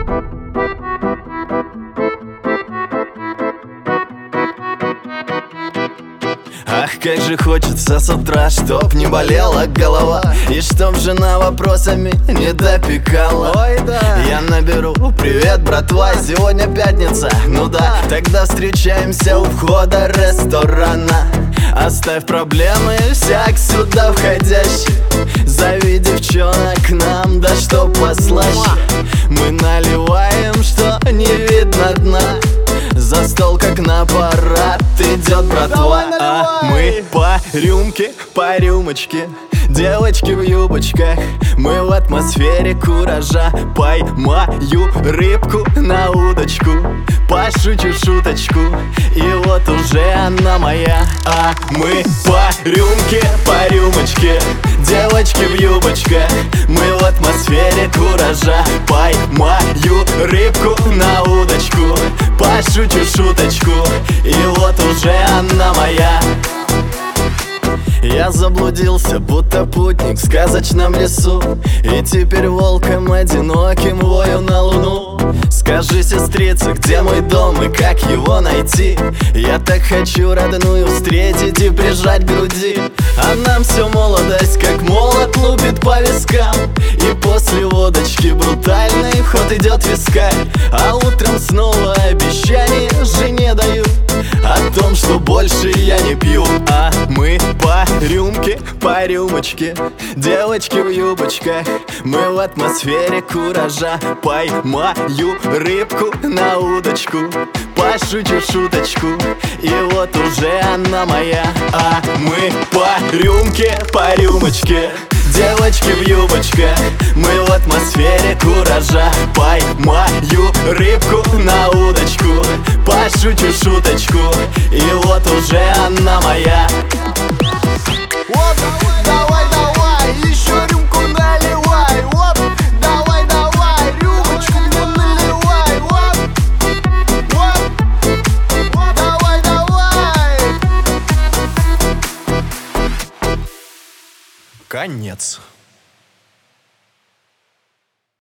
Ах, как же хочется с утра, чтоб не болела голова, и чтоб жена вопросами не допекала. Ой, да. Я наберу: привет, братва, сегодня пятница. Ну да, тогда встречаемся у входа ресторана. Оставь проблемы всяк сюда входящий, зови девчонок к нам, да что послаще. Мы наливаем, что не видно дна, за стол как на парад идет братва. А мы по рюмке, по рюмочке, девочки в юбочках. Мы в атмосфере куража. Поймаю рыбку на удочку, пошучу шуточку, и вот уже она моя. А мы по рюмке, по рюмочке, девочки в юбочках. Мы в атмосфере куража. Поймаю рыбку на удочку, пошучу шуточку, и вот уже она моя. Я заблудился, будто путник в сказочном лесу, и теперь волком одиноким вою на луну. Скажи, сестрица, где мой дом и как его найти? Я так хочу родную встретить и прижать к груди. А нам все молодость, как молот, лупит по вискам, и после водочки брутальный в ход идет вискарь. А утром снова обещание жене даю о том, что больше я не пью. А мы по рюмке, по рюмочке, девочки в юбочках. Мы в атмосфере куража. Поймаю рыбку на удочку, пошучу шуточку, и вот уже она моя. А мы по рюмке, по рюмочке, девочки в юбочках. Мы в атмосфере куража. Поймаю рыбку на удочку, пошучу шуточку, и вот уже она моя. Оп, давай, давай, еще рюмку наливай. Оп, давай, давай, рюмочку мне наливай. Оп, оп, давай, давай. Конец.